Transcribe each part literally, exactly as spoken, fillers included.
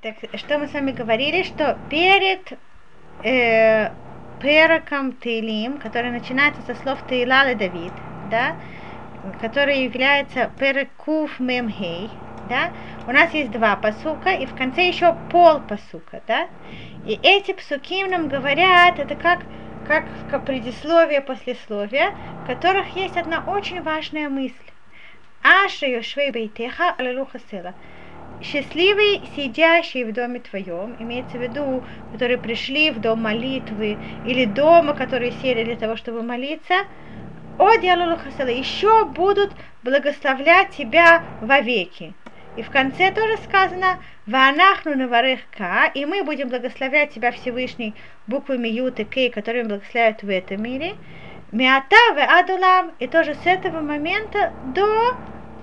Так, что мы с вами говорили, что перед э, пероком Теилим, который начинается со слов Теила ле Давид, да, который является перек Куф Мем Хей, да, у нас есть два пасука, и в конце еще пол пасука, да, и эти псуки нам говорят, это как, как, как предисловие, послесловие, в которых есть одна очень важная мысль. Аша Йошвей Бейтеха Алелуха Села. Счастливый, сидящий в доме твоем, имеется в виду, которые пришли в дом молитвы, или дома, которые сели для того, чтобы молиться, о диалулухасала, еще будут благословлять тебя вовеки. И в конце тоже сказано, ваанахну наварехка, и мы будем благословлять тебя Всевышний буквами Ют и Кей, которые благословляют в этом мире, миата ве адулам, и тоже с этого момента до,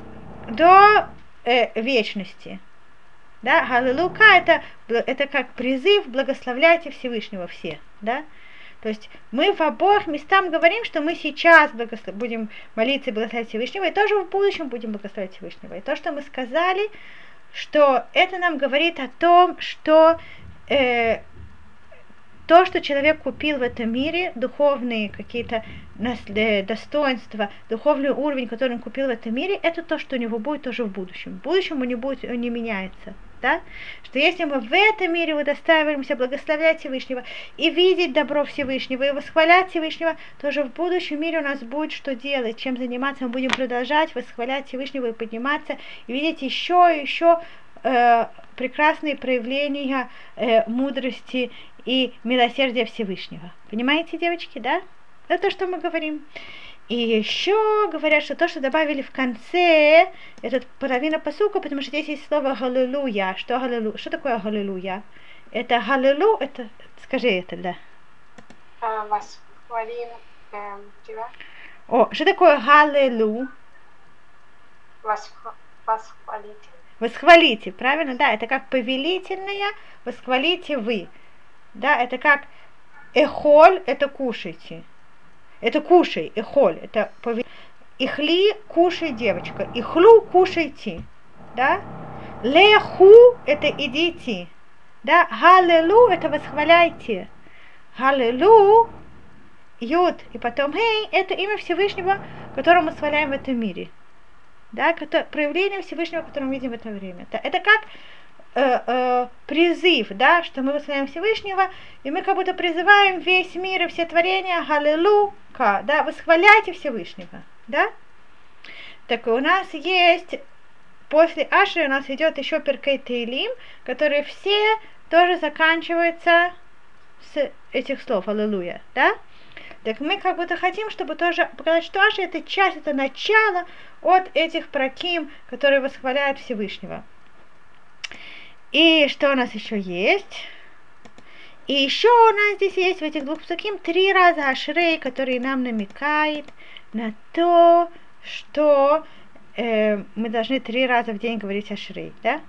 до э, вечности. Да, Галилука это, это как призыв благословляйте Всевышнего все, да. То есть мы в обоих местах говорим, что мы сейчас благослов... будем молиться и благословлять Всевышнего, и тоже в будущем будем благословлять Всевышнего. И то, что мы сказали, что это нам говорит о том, что э, то, что человек купил в этом мире, духовные какие-то достоинства, духовный уровень, который он купил в этом мире, это то, что у него будет тоже в будущем. В будущем он не, будет, он не меняется. Да? Что если мы в этом мире удостаиваемся благословлять Всевышнего и видеть добро Всевышнего и восхвалять Всевышнего, то же в будущем мире у нас будет что делать, чем заниматься, мы будем продолжать восхвалять Всевышнего и подниматься, и видеть еще и еще э, прекрасные проявления э, мудрости и милосердия Всевышнего. Понимаете, девочки, да? Это то, что мы говорим. И еще говорят, что то, что добавили в конце, это половина пасука, потому что здесь есть слово «галилуя». Что, галилу... что такое «галилуя»? Это «галилу», это... Скажи это, да. А, восхвалим эм, тебя. О, что такое «галилу»? Восх... Восхвалите. Восхвалите, правильно? Да, это как повелительное «восхвалите вы». Да, это как «эхоль» — это «кушайте». Это кушай, эхоль, это повеление. Ихли, кушай, девочка. Ихлу, кушайте. Да? Леху, это идите. Да? Галилу, это восхваляйте. Галилу, юд, и потом хей, это имя Всевышнего, которое мы восхваляем в этом мире. Да? Проявление Всевышнего, которое мы видим в это время. Это как Э, э, призыв, да, что мы восхваляем Всевышнего, и мы как будто призываем весь мир и все творения, галилука, да, восхваляйте Всевышнего, да. Так у нас есть, после Аши у нас идет еще Перкей Теилим, которые все тоже заканчиваются с этих слов, аллилуйя, да. Так мы как будто хотим, чтобы тоже показать, что Аши это часть, это начало от этих праким, которые восхваляют Всевышнего. И что у нас еще есть? И еще у нас здесь есть в этих двух псуким три раза ашрей, который нам намекает на то, что э, мы должны три раза в день говорить ашрей, да?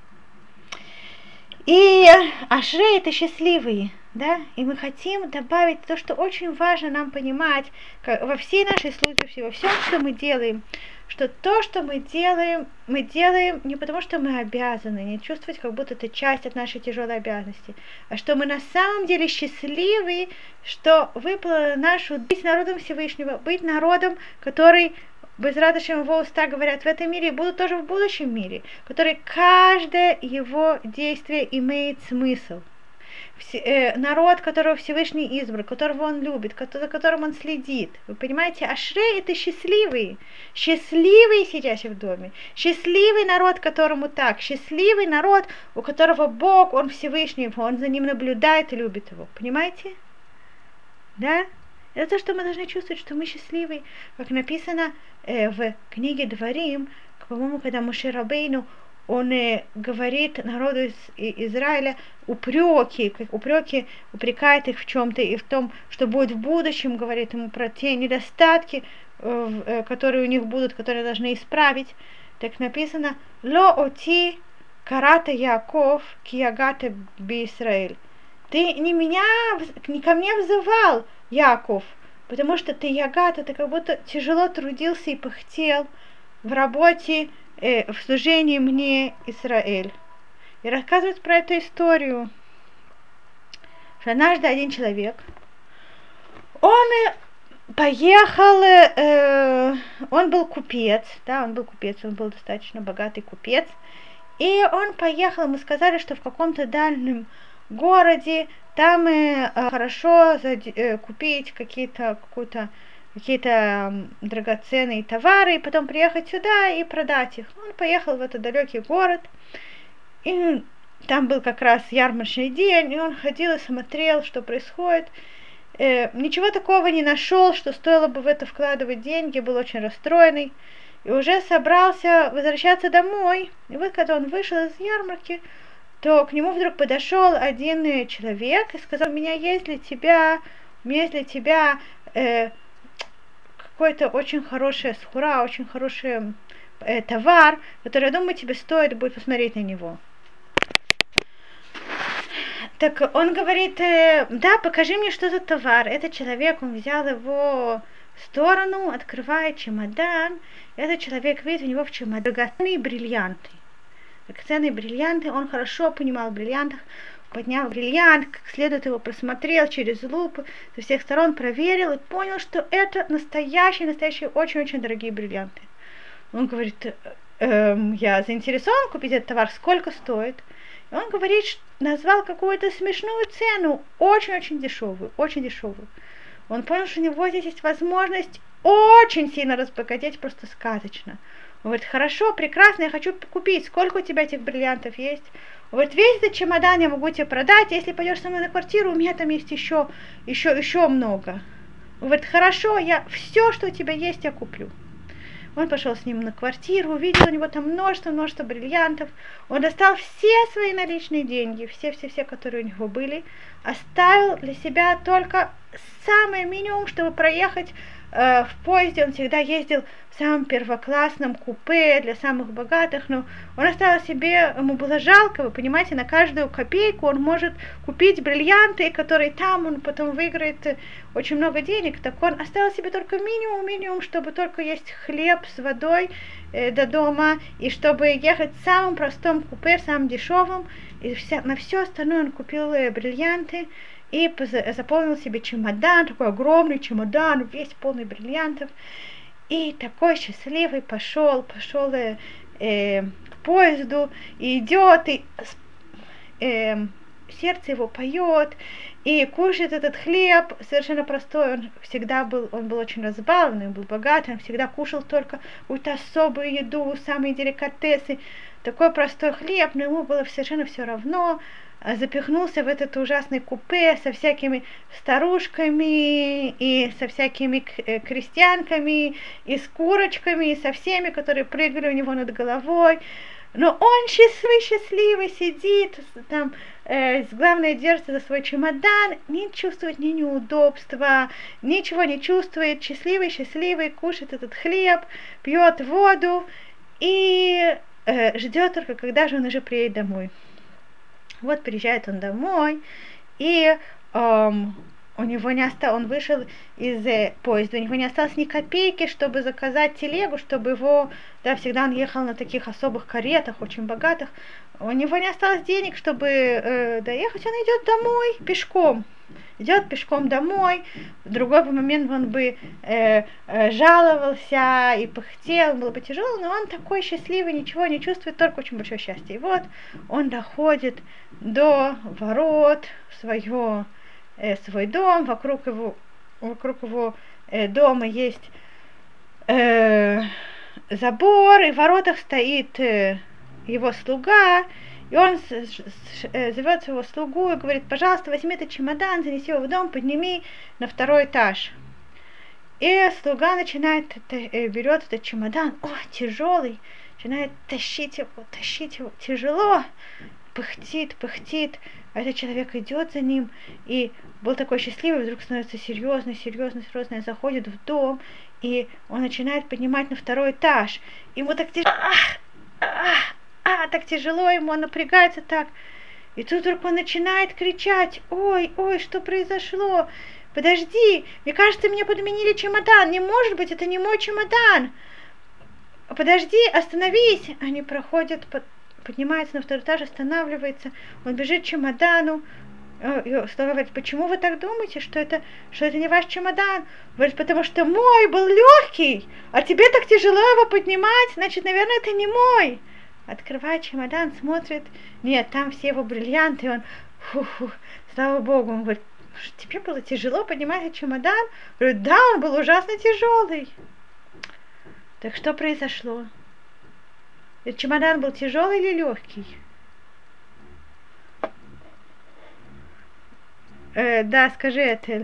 И ашрей это счастливые, да? И мы хотим добавить то, что очень важно нам понимать как, во всей нашей службе, во всем, что мы делаем, что то, что мы делаем, мы делаем не потому, что мы обязаны, не чувствовать, как будто это часть от нашей тяжелой обязанности, а что мы на самом деле счастливы, что выпало нашу быть народом Всевышнего, быть народом, который без радости его уста говорят в этом мире и будут тоже в будущем мире, который каждое его действие имеет смысл. Народ, которого Всевышний избрал, которого он любит, за которым он следит. Вы понимаете, ашрей это счастливый, счастливый сидящий в доме, счастливый народ, которому так, счастливый народ, у которого Бог, он Всевышний, он за ним наблюдает и любит его. Понимаете? Да? Это то, что мы должны чувствовать, что мы счастливы. Как написано э, в книге Дворим, по-моему, когда Моше Рабейну он э, говорит народу из, Израиля упреки, упреки, упрекает их в чем-то и в том, что будет в будущем, говорит ему про те недостатки, э, э, которые у них будут, которые должны исправить. Так написано: «Ло оти карата Яков киягата би Исраэль». Ты не меня, не ко мне взывал, Яков, потому что ты ягата, ты как будто тяжело трудился и пыхтел в работе, в служении мне, Израиль. И рассказывают про эту историю, что однажды один человек, он поехал, э, он был купец, да, он был купец, он был достаточно богатый купец, и он поехал, ему сказали, что в каком-то дальнем городе там э, хорошо зади, э, купить какие-то, какую-то, какие-то драгоценные товары, и потом приехать сюда и продать их. Он поехал в этот далекий город, и там был как раз ярмарочный день, и он ходил и смотрел, что происходит. Э, ничего такого не нашел, что стоило бы в это вкладывать деньги, был очень расстроенный. И уже собрался возвращаться домой. И вот когда он вышел из ярмарки, то к нему вдруг подошел один человек и сказал: у меня есть для тебя, у меня есть для тебя э, какой-то очень хороший схура, очень хороший э, товар, который, я думаю, тебе стоит будет посмотреть на него. Так он говорит: э, да, покажи мне, что за товар. Этот человек, он взял его в сторону, открывает чемодан. Этот человек видит, у него в чемодане драгоценные бриллианты. Драгоценные бриллианты, он хорошо понимал в бриллиантах, поднял бриллиант, как следует его просмотрел через лупу, со всех сторон проверил и понял, что это настоящие, настоящие, очень-очень дорогие бриллианты. Он говорит: эм, я заинтересован купить этот товар, сколько стоит? И он говорит, назвал какую-то смешную цену, очень-очень дешевую, очень дешевую. Он понял, что у него здесь есть возможность очень сильно разбогатеть, просто сказочно. Он говорит: хорошо, прекрасно, я хочу купить, сколько у тебя этих бриллиантов есть? Он говорит: весь этот чемодан я могу тебе продать, если пойдешь со мной на квартиру, у меня там есть еще, еще, еще много. Он говорит: хорошо, я все, что у тебя есть, я куплю. Он пошел с ним на квартиру, увидел у него там множество-множество бриллиантов. Он достал все свои наличные деньги, все-все-все, которые у него были, оставил для себя только самый минимум, чтобы проехать э, в поезде. Он всегда ездил в самом первоклассном купе для самых богатых, но он оставил себе, ему было жалко, вы понимаете, на каждую копейку он может купить бриллианты, которые там он потом выиграет очень много денег. Так он оставил себе только минимум-минимум, чтобы только есть хлеб с водой э, до дома, и чтобы ехать в самом простом купе, самом дешевом, и вся, на все остальное он купил э, бриллианты, и заполнил себе чемодан, такой огромный чемодан, весь полный бриллиантов. И такой счастливый пошел, пошел э, э, к поезду, и идет, и э, сердце его поет, и кушает этот хлеб, совершенно простой. Он всегда был, он был очень разбавленный, он был богатый, он всегда кушал только какую-то особую еду, самые деликатесы, такой простой хлеб, но ему было совершенно все равно. Запихнулся в этот ужасный купе со всякими старушками и со всякими крестьянками и с курочками, и со всеми, которые прыгали у него над головой. Но он счастливый, счастливый сидит там, э, главное, держится за свой чемодан, не чувствует ни неудобства, ничего не чувствует, счастливый, счастливый, кушает этот хлеб, пьет воду и э, ждет только, когда же он уже приедет домой. Вот приезжает он домой, и эм, у него не осталось, он вышел из э, поезда, у него не осталось ни копейки, чтобы заказать телегу, чтобы его, да, всегда он ехал на таких особых каретах, очень богатых, у него не осталось денег, чтобы э, доехать, он идет домой пешком. Идет пешком домой, в другой момент он бы э, э, жаловался и пыхтел, было бы тяжело, но он такой счастливый, ничего не чувствует, только очень большое счастье. И вот он доходит до ворот в свое, э, свой дом, вокруг его, вокруг его э, дома есть э, забор, и в воротах стоит э, его слуга. И он зовет своего слугу и говорит: пожалуйста, возьми этот чемодан, занеси его в дом, подними на второй этаж. И слуга начинает, берет этот чемодан, о, тяжелый, начинает тащить его, тащить его, тяжело, пыхтит, пыхтит, а этот человек идет за ним, и был такой счастливый, вдруг становится серьезный, серьезный, серьезный, заходит в дом, и он начинает поднимать на второй этаж. Ему так тяжело, ах, ах, а, так тяжело ему, он напрягается так. И тут вдруг он начинает кричать: ой, ой, что произошло? Подожди, мне кажется, мне подменили чемодан. Не может быть, это не мой чемодан. Подожди, остановись. Они проходят, под, поднимается на второй этаж, останавливается, он бежит к чемодану, и говорит, почему вы так думаете, что это, что это не ваш чемодан? Говорит, потому что мой был легкий, а тебе так тяжело его поднимать, значит, наверное, это не мой. Открывает чемодан, смотрит, нет, там все его бриллианты, и он, фу-фу, слава Богу, он говорит, тебе было тяжело поднимать этот чемодан? Говорит, да, он был ужасно тяжелый. Так что произошло? Этот чемодан был тяжелый или легкий? Э, да, скажи, Этель.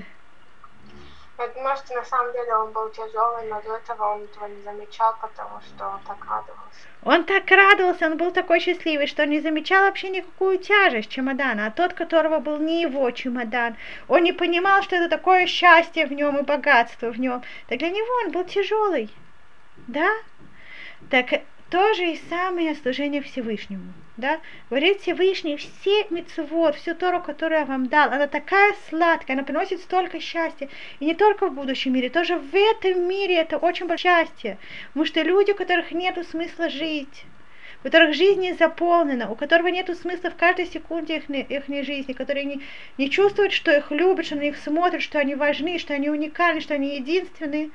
Я думаю, что на самом деле он был тяжелый, но до этого он этого не замечал, потому что он так радовался. Он так радовался, он был такой счастливый, что он не замечал вообще никакую тяжесть чемодана, а тот, которого был не его чемодан, он не понимал, что это такое счастье в нем и богатство в нем. Так для него он был тяжелый. Да? Так то же и самое служение Всевышнему. Да? Говорит Всевышний, все мицвот, всю Тору, которую я вам дал, она такая сладкая, она приносит столько счастья. И не только в будущем мире, тоже в этом мире это очень большое счастье. Потому что люди, у которых нет смысла жить, у которых жизнь не заполнена, у которых нет смысла в каждой секунде их, их жизни, которые не, не чувствуют, что их любят, что на них смотрят, что они важны, что они уникальны, что они единственные,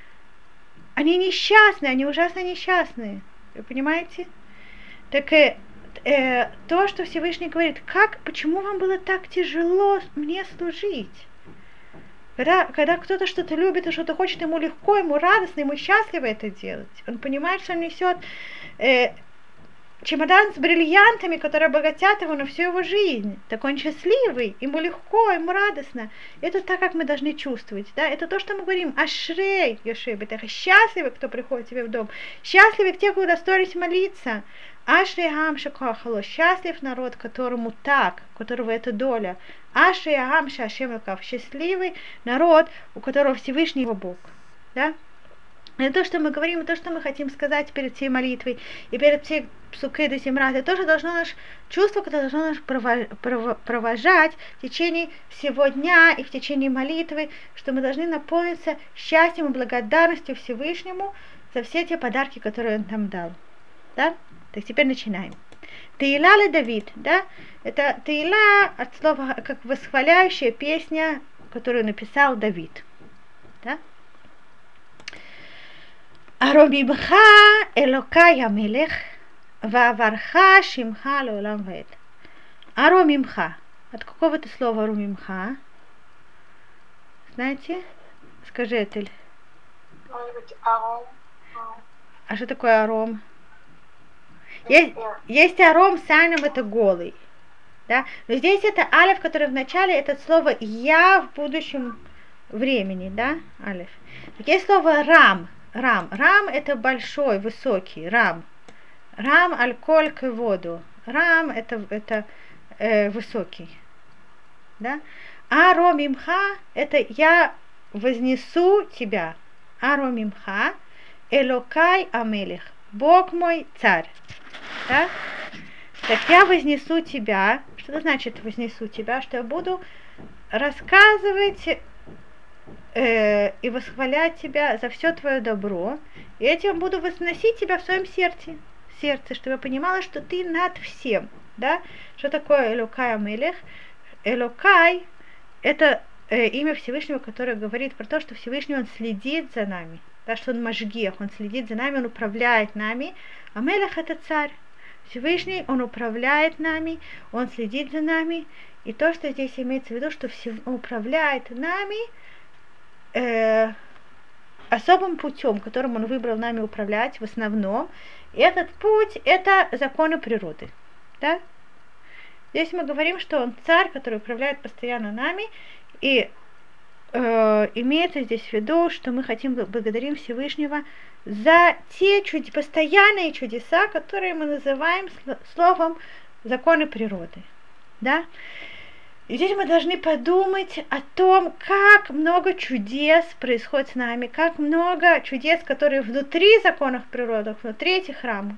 они несчастны, они ужасно несчастные. Вы понимаете? Так э, э, то, что Всевышний говорит, как, почему вам было так тяжело мне служить? Когда, когда кто-то что-то любит и что-то хочет, ему легко, ему радостно, ему счастливо это делать. Он понимает, что он несет э, чемодан с бриллиантами, которые обогатят его на всю его жизнь. Так он счастливый, ему легко, ему радостно. Это так, как мы должны чувствовать. Да? Это то, что мы говорим. Ашрей, Йошеб, это счастливый, кто приходит к тебе в дом. Счастливы те, кто удостоились молиться. Ашрей Гам Шакахало, счастлив народ, которому так, у которого это доля. Ашрей Гам Шашемакав, счастливый народ, у которого Всевышний его Бог. Да? Это то, что мы говорим, и то, что мы хотим сказать перед всей молитвой, и перед всей псукой до семрат, это тоже должно наше чувство, которое должно нас провожать в течение всего дня и в течение молитвы, что мы должны наполниться счастьем и благодарностью Всевышнему за все те подарки, которые Он нам дал. Да? Так теперь начинаем. Теила ле Давид, да? Это Теила от слова как восхваляющая песня, которую написал Давид. Да? הרוממך אלוקי המלך, ועברך שמך לעולם ועד. הרוממך. От какого это слова румимха? Знаете? Скажи, Этель. Может быть, аром. А что такое аром? Есть, есть аром с айном, это голый. Да? Но здесь это алеф, который в начале, это слово я в будущем времени, да? Алеф. Так есть слово рам. Рам. Рам это большой, высокий. Рам. Рам аль-коль к воду. Рам это, это э, высокий. Да? А ромимха это я вознесу тебя. А ромимха элокай амелих. Бог мой царь. Да? Так я вознесу тебя. Что это значит вознесу тебя? Что я буду рассказывать Э, и восхвалять тебя за все твое добро, и этим буду возносить тебя в своем сердце, сердце, чтобы я понимала, что ты над всем, да? Что такое Элокай Амелех? Элокай – это э, имя Всевышнего, которое говорит про то, что Всевышний, Он следит за нами, да, что Он Машгиах, Он следит за нами, Он управляет нами. Амелех – это царь. Всевышний, Он управляет нами, Он следит за нами, и то, что здесь имеется в виду, что Он управляет нами, Э, особым путем, которым Он выбрал нами управлять в основном. И этот путь – это законы природы. Да? Здесь мы говорим, что Он царь, который управляет постоянно нами, и э, имеется здесь в виду, что мы хотим благодарим Всевышнего за те чуд... постоянные чудеса, которые мы называем словом законы природы. Да? И здесь мы должны подумать о том, как много чудес происходит с нами, как много чудес, которые внутри законов природы, внутри этих рамок.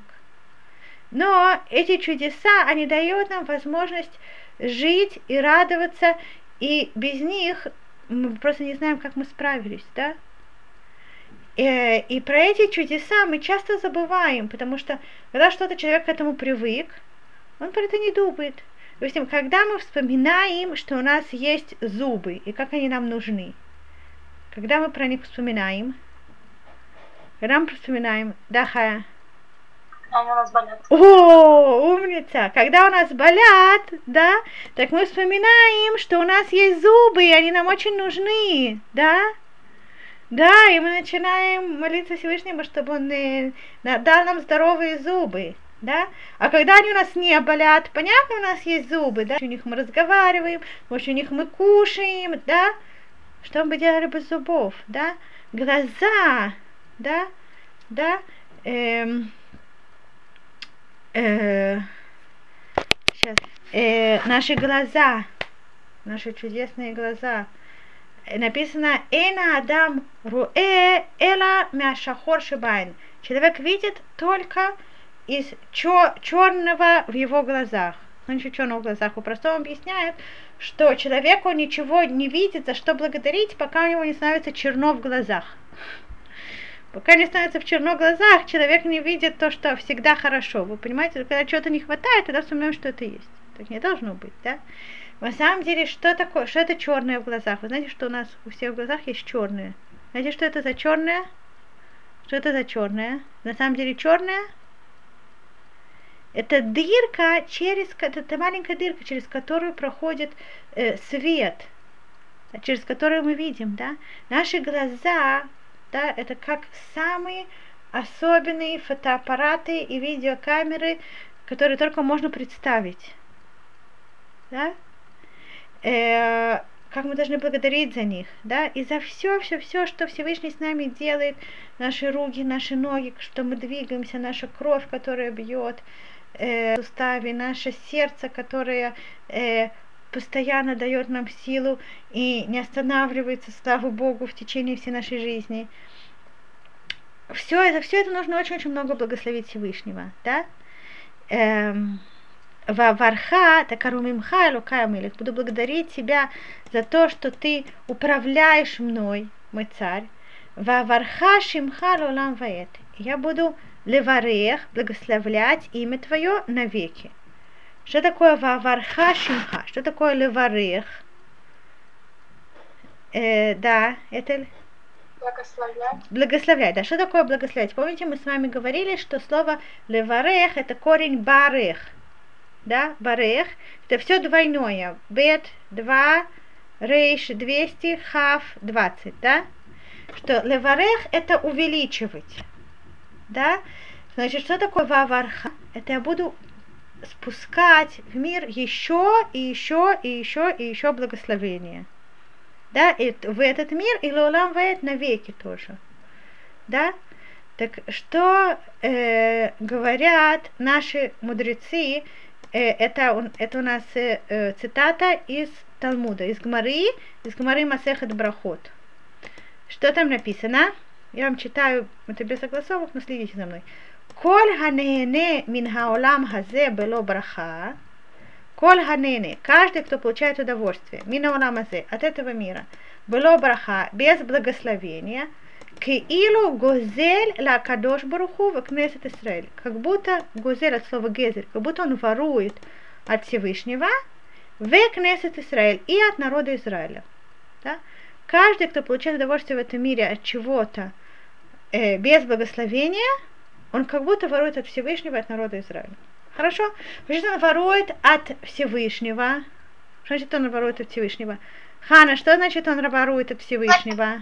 Но эти чудеса, они дают нам возможность жить и радоваться, и без них мы просто не знаем, как мы справились, да? Э, и про эти чудеса мы часто забываем, потому что когда что-то человек к этому привык, он про это не думает. Допустим, когда мы вспоминаем, что у нас есть зубы и как они нам нужны, когда мы про них вспоминаем, когда мы вспоминаем, да, Хая? Они у нас болят. О, умница! Когда у нас болят, да, так мы вспоминаем, что у нас есть зубы, и они нам очень нужны, да? Да, и мы начинаем молиться Всевышнему, чтобы он э, дал нам здоровые зубы, да? А когда они у нас не болят, понятно, у нас есть зубы, да? У них мы разговариваем, может, у них мы кушаем, да? Что мы делали без зубов, да? Глаза, да? Да? Эм, э, сейчас. Э, наши глаза, наши чудесные глаза. Написано «Эна адам руэ эла мяшахор шибайн». Человек видит только из чер- черного в его глазах. Ну, ничего черного в глазах. По-простому объясняют, что человеку ничего не видит, за что благодарить, пока у него не становится черно в глазах. Пока не становится в черно в глазах, человек не видит то, что всегда хорошо. Вы понимаете, когда чего-то не хватает, тогда вспоминаем, что это есть. Так не должно быть, да? На самом деле, что такое, что это черное в глазах? Вы знаете, что у нас у всех в глазах есть черное? Знаете, что это за черное? Что это за черное? На самом деле черное это дырка, через, это маленькая дырка, через которую проходит э, свет, через которую мы видим, да? Наши глаза, да, это как самые особенные фотоаппараты и видеокамеры, которые только можно представить, да? Э, как мы должны благодарить за них, да, и за все, все, все, что Всевышний с нами делает, наши руки, наши ноги, что мы двигаемся, наша кровь, которая бьет э, в суставе, наше сердце, которое э, постоянно дает нам силу и не останавливается, слава Богу, в течение всей нашей жизни. Все это, все это нужно очень-очень много благословить Всевышнего, да. Эм, Варха, такарумимха, лукаямилих, буду благодарить тебя за то, что ты управляешь мной, мой царь. Варха шимха лолам ваэт. Я буду леварех, благословлять имя твое навеки. Что такое варха шимха? Что такое леварех? Э, да, это... Благословлять. Благословлять, да. Что такое благословлять? Помните, мы с вами говорили, что слово леварех это корень барех. Да, барех, это все двойное. Бет, два, рейш, двести, хав, двадцать, да? Что леварех это увеличивать, да? Значит, что такое ваварха? Это я буду спускать в мир еще и еще и еще и еще благословения. Да, и в этот мир и лолам ваэт навеки тоже. Да? Так что э, говорят наши мудрецы, Это, это у нас э, цитата из Талмуда, из Гмары, из Гмары Масехет Брахот. Что там написано? Я вам читаю, это без согласовок, но следите за мной. Коль ханене мин хаолам хазе бело браха. Коль ханене, каждый, кто получает удовольствие, мин хаолам хазе, от этого мира, бело браха, без благословения, Киилу гозель ла кадош баруху в кнесет Исраэль. Как будто гозель от слова гезель, как будто он ворует от Всевышнего в кнесет Исраэль и от народа Израиля. Да? Каждый, кто получает удовольствие в этом мире от чего-то э, без благословения, он как будто ворует от Всевышнего и от народа Израиля. Хорошо? Значит, он ворует от Всевышнего. Что значит, он ворует от Всевышнего? Хана, что значит, он ворует от Всевышнего?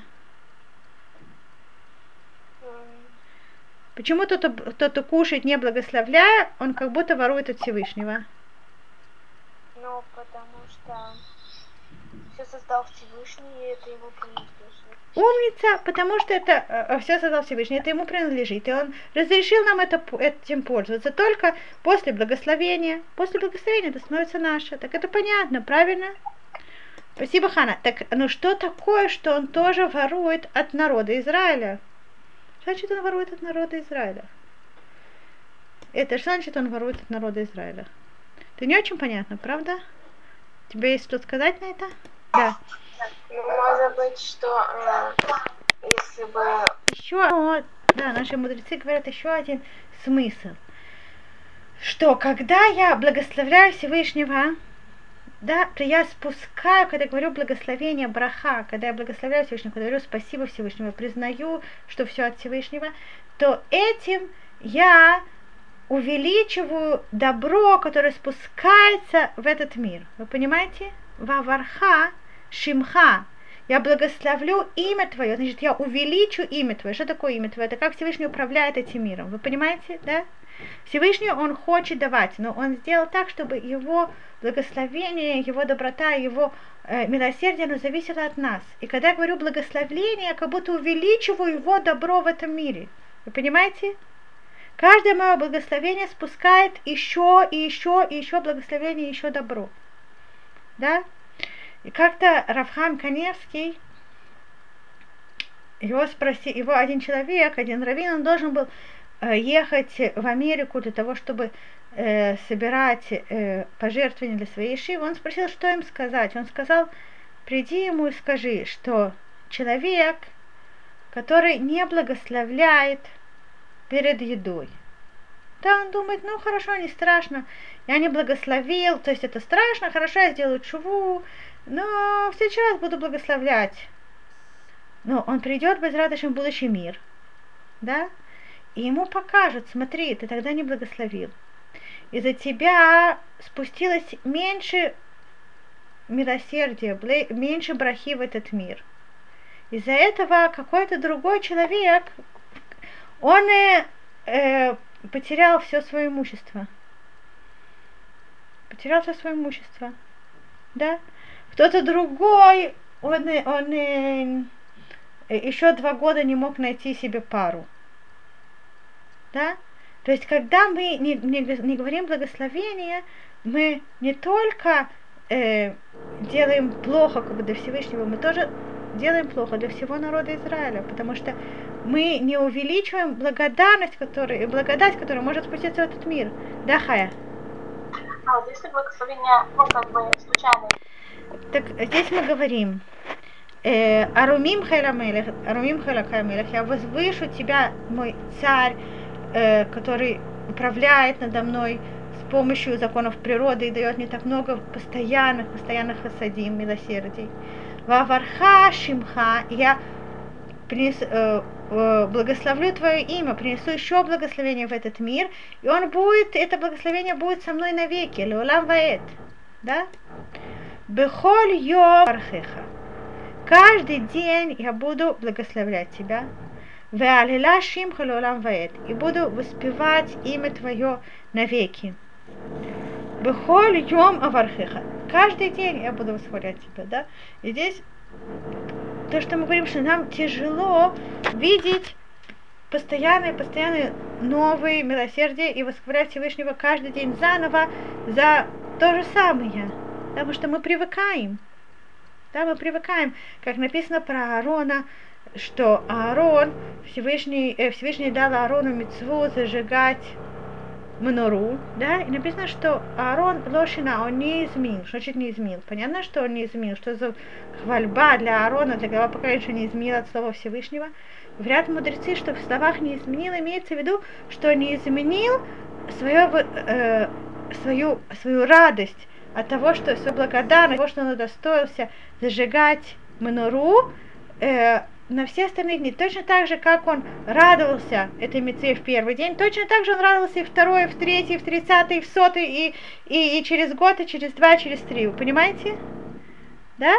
Почему тот, кто-то кушает, не благословляя, он как будто ворует от Всевышнего? Ну, потому что все создал Всевышний, и это ему принадлежит. Умница, потому что это э, все создал Всевышний, это ему принадлежит, и он разрешил нам это, этим пользоваться только после благословения. После благословения это становится наше. Так это понятно, правильно? Спасибо, Хана. Так, ну что такое, что он тоже ворует от народа Израиля? Что значит, он ворует от народа Израиля? Это что значит, он ворует от народа Израиля? Это не очень понятно, правда? Тебе есть что сказать на это? Да. Ну, может быть, что... Э, если бы... Еще, да, наши мудрецы говорят еще один смысл, что когда я благословляю Всевышнего, да, то я спускаю, когда я говорю благословение браха, когда я благословляю Всевышнего, когда я говорю спасибо Всевышнему, признаю, что все от Всевышнего, то этим я увеличиваю добро, которое спускается в этот мир. Вы понимаете? Ваварха, шимха. Я благословлю имя Твое, значит, я увеличу имя Твое. Что такое имя Твое? Это как Всевышний управляет этим миром. Вы понимаете, да? Всевышний, Он хочет давать, но Он сделал так, чтобы Его благословение, Его доброта, Его э, милосердие, оно зависело от нас. И когда я говорю благословление, я как будто увеличиваю Его добро в этом мире. Вы понимаете? Каждое мое благословение спускает еще и еще и еще благословение, еще добро. Да? И как-то Рав Хаим Каневский, его спросил, его один человек, один раввин, он должен был э, ехать в Америку для того, чтобы э, собирать э, пожертвования для своей шивы. Он спросил, что им сказать. Он сказал, приди ему и скажи, что человек, который не благословляет перед едой. Да, он думает, ну хорошо, не страшно, я не благословил, то есть это страшно, хорошо, я сделаю чуву, но в следующий раз буду благословлять. Но он придет без радости в будущий мир, да, и ему покажут, смотри, ты тогда не благословил. Из-за тебя спустилось меньше милосердия, меньше брахи в этот мир. Из-за этого какой-то другой человек, он э, э, потерял все свое имущество. Потерял все свое имущество. Да? Кто-то другой, он, он э, еще два года не мог найти себе пару. Да? То есть, когда мы не, не, не говорим благословение, мы не только э, делаем плохо как бы для Всевышнего, мы тоже делаем плохо для всего народа Израиля, потому что мы не увеличиваем благодарность, которая, благодать, которая может спуститься в этот мир. Да, Хая? А вот если благословение, ну, как бы, случайно. Так здесь мы говорим, э, Арумим Хайламелех, Арумим Хайламелех, я возвышу тебя, мой царь, э, который управляет надо мной с помощью законов природы и дает мне так много постоянных, постоянных хасадим, милосердий. Ваварха Шимха, я принес, э, э, благословлю Твое имя, принесу еще благословение в этот мир, и он будет, это благословение будет со мной навеки, леолам ваэт, да? Бехоль йом археха, каждый день я буду благословлять Тебя, веалила шимха леолам ваэт, и буду воспевать имя Твое навеки. Бехоль йом авархеха, каждый день я буду восхвалять Тебя, да? И здесь то, что мы говорим, что нам тяжело видеть постоянные, постоянные новые милосердия и восхвалять Всевышнего каждый день заново за то же самое, потому что мы привыкаем, да, мы привыкаем, как написано про Аарона, что Аарон, Всевышний, э, Всевышний дал Аарону мицву зажигать Мнору, да, и написано, что Аарон Лошина, он не изменил. Что значит не изменил? Понятно, что он не изменил, что за хвальба для Аарона, для глава поколения, что не изменил от слова Всевышнего. Говорят мудрецы, что в словах не изменил, имеется в виду, что не изменил свое, э, свою, свою радость от того, что свою благодарность, от того, что он удостоился зажигать Мнору, э, на все остальные дни, точно так же, как он радовался этой мицве в первый день, точно так же он радовался и второй, и в третий, и в тридцатый, и в сотый, и, и, и через год, и через два, и через три. Вы понимаете? Да?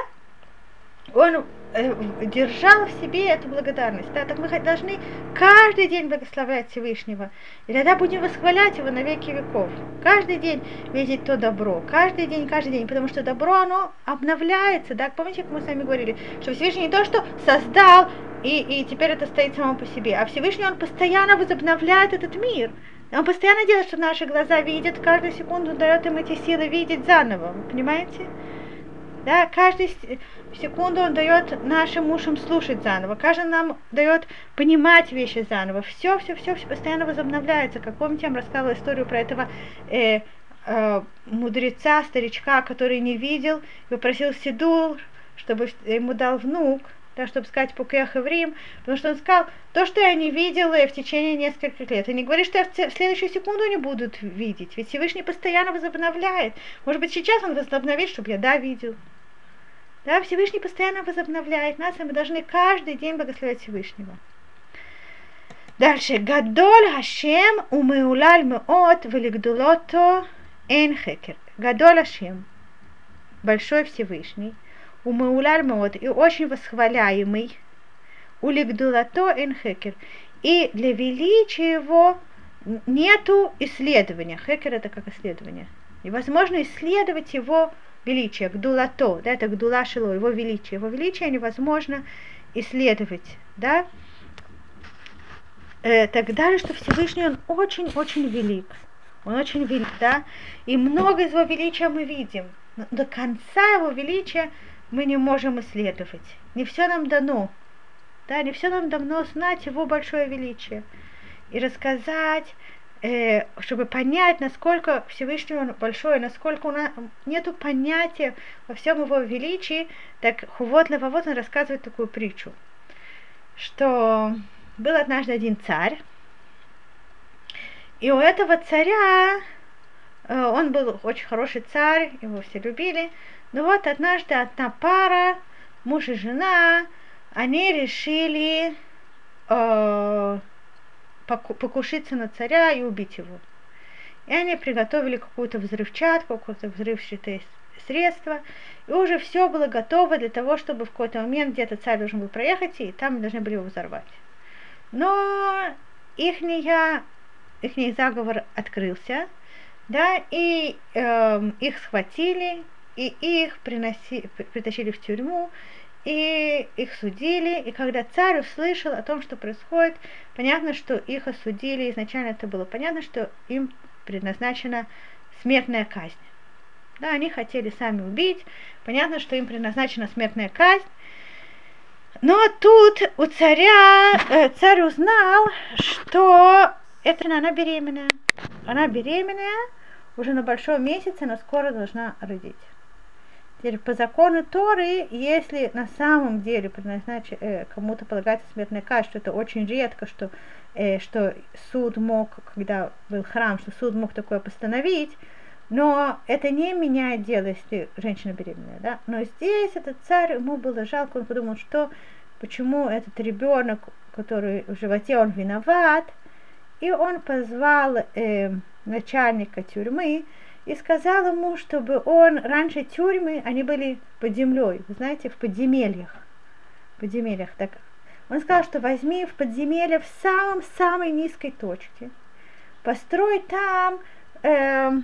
Он э, держал в себе эту благодарность. Да? Так мы должны каждый день благословлять Всевышнего. И тогда будем восхвалять его на веки веков. Каждый день видеть то добро. Каждый день, каждый день. Потому что добро, оно обновляется. Да? Помните, как мы с вами говорили, что Всевышний не то, что создал, и, и теперь это стоит само по себе. А Всевышний, он постоянно возобновляет этот мир. Он постоянно делает, что наши глаза видят. Каждую секунду дает им эти силы видеть заново. Вы понимаете? Да, каждую секунду он дает нашим ушам слушать заново, каждый нам дает понимать вещи заново. Все, все, все, все постоянно возобновляется. Как помните, я вам рассказывала историю про этого э, э, мудреца, старичка, который не видел, и попросил сидур, чтобы ему дал внук, да, чтобы сказать Пукех Иврим, потому что он сказал, то, что я не видел в течение нескольких лет, и не говорит, что я в следующую секунду не буду видеть, ведь Всевышний постоянно возобновляет. Может быть, сейчас он возобновит, чтобы я, да, видел. Да, Всевышний постоянно возобновляет нас, и мы должны каждый день благословлять Всевышнего. Дальше. Гадоль Хашем умеулаль меот велигдулото эн хекер. Гадоль Хашем. Большой Всевышний. Умеулаль меот. И очень восхваляемый. Улигдулото эн хекер. И для величия его нету исследования. Хекер это как исследование. Невозможно исследовать его величие, гдулато, да, это гдула шило, его величие. Его величие невозможно исследовать, да. Э, так далее, что Всевышний, он очень-очень велик. Он очень велик, да. И много из его величия мы видим. Но до конца его величия мы не можем исследовать. Не все нам дано. Да, не все нам дано знать его большое величие. И рассказать, э, чтобы понять, насколько Всевышний он большой, насколько у нас нету понятия во всем его величии, так Хувот Левавот он рассказывает такую притчу, что был однажды один царь, и у этого царя, э, он был очень хороший царь, его все любили, но вот однажды одна пара, муж и жена, они решили э, покушиться на царя и убить его. И они приготовили какую-то взрывчатку, какое-то взрывчатое средство, и уже все было готово для того, чтобы в какой-то момент где-то царь должен был проехать, и там должны были его взорвать. Но ихния, ихний заговор открылся, да, и э, их схватили, и их приноси, притащили в тюрьму, и их судили, и когда царь услышал о том, что происходит, понятно, что их осудили, изначально это было понятно, что им предназначена смертная казнь. Да, они хотели сами убить, понятно, что им предназначена смертная казнь, но тут у царя, э, царь узнал, что эта она беременная, она беременная, уже на большом месяце, но скоро должна родить. Теперь по закону Торы, если на самом деле предназначить, э, кому-то полагается смертная казнь, что это очень редко, что, э, что суд мог, когда был храм, что суд мог такое постановить, но это не меняет дело, если женщина беременная, да? Но здесь этот царь, ему было жалко, он подумал, что почему этот ребенок, который в животе, он виноват, и он позвал э, начальника тюрьмы, и сказал ему, чтобы он, раньше тюрьмы, они были под землей, вы знаете, в подземельях, в подземельях, так, он сказал, что возьми в подземелье в самом-самой низкой точке, построй там э,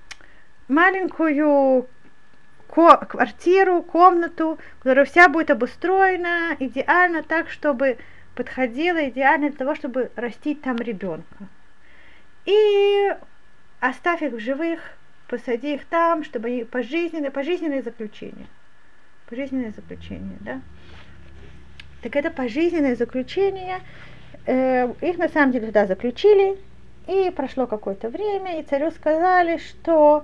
маленькую ко- квартиру, комнату, которая вся будет обустроена идеально так, чтобы подходила идеально для того, чтобы растить там ребенка. И оставь их в живых, посади их там, чтобы они пожизненное, пожизненное заключение. Пожизненное заключение, да. Так это пожизненное заключение, э, их на самом деле туда заключили, и прошло какое-то время, и царю сказали, что,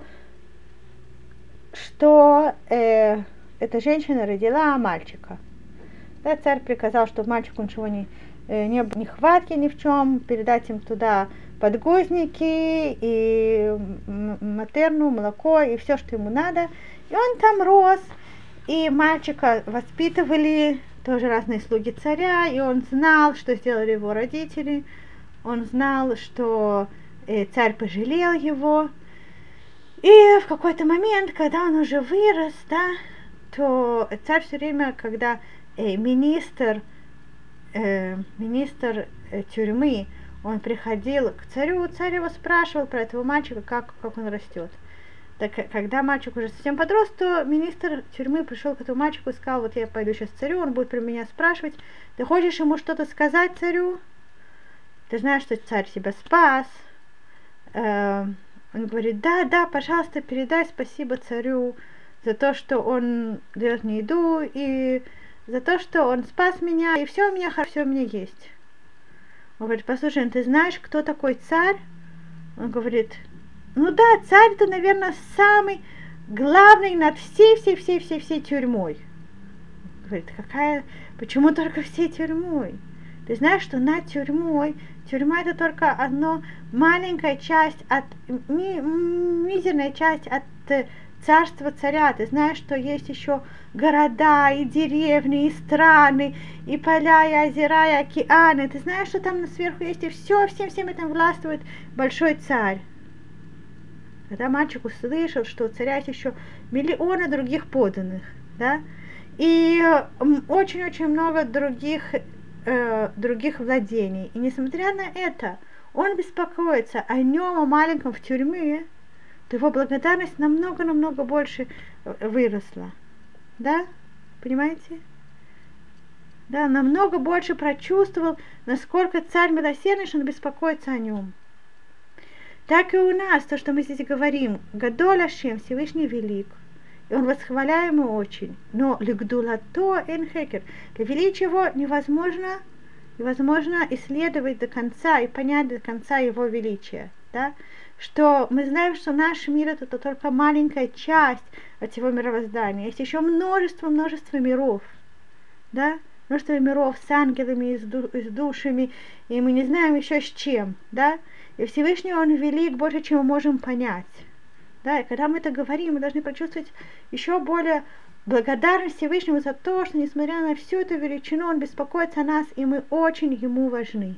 что э, эта женщина родила мальчика. Да, царь приказал, чтобы мальчику ничего не, э, не было, нехватки ни в чем, передать им туда подгузники и матерну, молоко и все, что ему надо. И он там рос, и мальчика воспитывали тоже разные слуги царя, и он знал, что сделали его родители, он знал, что э, царь пожалел его. И в какой-то момент, когда он уже вырос, да, то царь все время, когда э, министр, э, министр э, тюрьмы, он приходил к царю, царь его спрашивал про этого мальчика, как, как он растет. Так, когда мальчик уже совсем подрос, то министр тюрьмы пришел к этому мальчику и сказал, вот я пойду сейчас к царю, он будет про меня спрашивать, ты хочешь ему что-то сказать царю? Ты знаешь, что царь тебя спас. Э, он говорит, да, да, пожалуйста, передай спасибо царю за то, что он дает мне еду, и за то, что он спас меня, и все у меня хорошо, все у меня есть. Он говорит, послушай, ты знаешь, кто такой царь? Он говорит, ну да, царь-то, наверное, самый главный над всей-всей-всей-всей-всей тюрьмой. Говорит, какая, почему только всей тюрьмой? Ты знаешь, что над тюрьмой, тюрьма это только одна маленькая часть, от, ми, мизерная часть от царства царя. Ты знаешь, что есть еще города, и деревни, и страны, и поля, и озера, и океаны. Ты знаешь, что там сверху есть, и все, всем, всем этим властвует большой царь. Когда мальчик услышал, что у царя есть еще миллионы других подданных, да, и очень-очень много других, э, других владений. И несмотря на это, он беспокоится о нем, о маленьком в тюрьме, то его благодарность намного-намного больше выросла. Да? Понимаете? Да, намного больше прочувствовал, насколько царь милосердный, что он беспокоится о нем. Так и у нас, то, что мы здесь говорим, Гадоль Ашем, Всевышний велик, и он восхваляемый очень, но лигдулато эн хекер, для величия его невозможно, невозможно исследовать до конца и понять до конца его величия, да? Что мы знаем, что наш мир это только маленькая часть от всего мировоздания, есть еще множество-множество миров, да? Множество миров с ангелами, с, ду- с душами, и мы не знаем еще с чем, да? И Всевышний он велик больше, чем мы можем понять. Да, и когда мы это говорим, мы должны почувствовать еще более благодарность Всевышнему за то, что, несмотря на всю эту величину, он беспокоится о нас, и мы очень ему важны.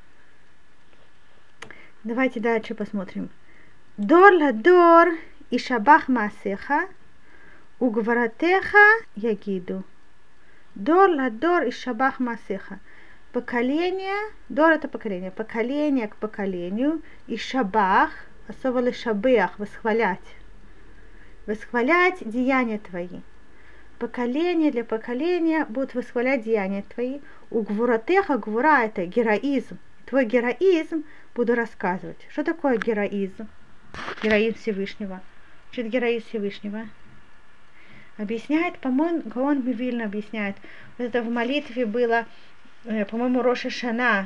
Давайте дальше посмотрим. Дор ладор и шабах маасеха, угваратеха ягиду. Дор ладор и шабах маасеха. Поколение, дор это поколение, поколение к поколению, и шабах, особо лешабеах, восхвалять. Восхвалять деяния твои. Поколение для поколения будут восхвалять деяния твои. У гвуратеха, гвура это героизм. Твой героизм буду рассказывать. Что такое героизм? Героизм Всевышнего. Что это героизм Всевышнего? Объясняет, по-моему, Гаон Мивильна объясняет. Вот это в молитве было, по-моему, Рош ха-Шана.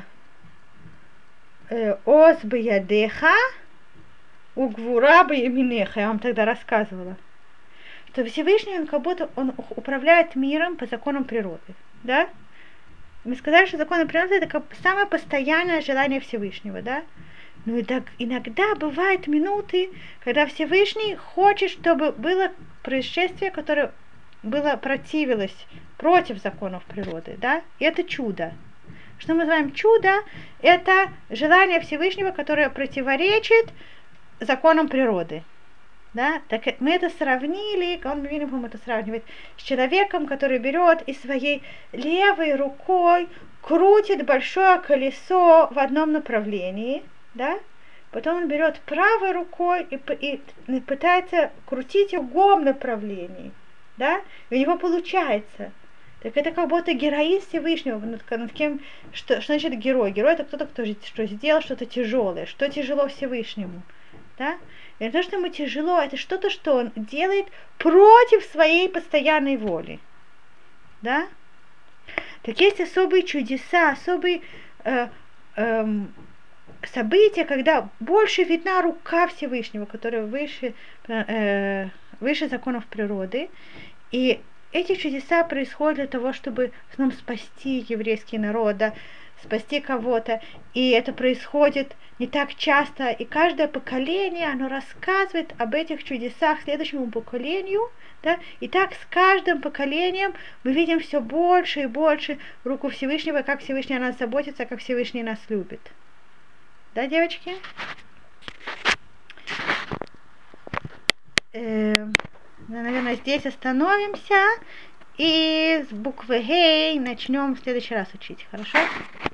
Оз биядеха, угвура бияминеха. Я вам тогда рассказывала. Что Всевышний, он как будто он управляет миром по законам природы. Да? Мы сказали, что законы природы это как самое постоянное желание Всевышнего, да? Но иногда бывают минуты, когда Всевышний хочет, чтобы было происшествие, которое было противилось против законов природы, да? И это чудо. Что мы называем чудо? Это желание Всевышнего, которое противоречит законам природы. Да? Так мы это сравнили, он, по-моему, это сравнивает с человеком, который берет и своей левой рукой крутит большое колесо в одном направлении, да? Потом он берет правой рукой и, и, и пытается крутить в другом направлении, да? И у него получается. Так это как будто героизм Всевышнего, над, над кем, что, что значит герой? Герой это кто-то, кто что сделал что-то тяжелое, что тяжело Всевышнему, да? И не то, что ему тяжело, это что-то, что он делает против своей постоянной воли. Да? Так есть особые чудеса, особые э, э, события, когда больше видна рука Всевышнего, которая выше, э, выше законов природы. И эти чудеса происходят для того, чтобы нам спасти еврейский народ, да, спасти кого-то. И это происходит не так часто. И каждое поколение, оно рассказывает об этих чудесах следующему поколению. Да? И так с каждым поколением мы видим все больше и больше руку Всевышнего, как Всевышний о нас заботится, как Всевышний нас любит. Да, девочки? Э, наверное, здесь остановимся. И с буквы Гей начнем в следующий раз учить. Хорошо?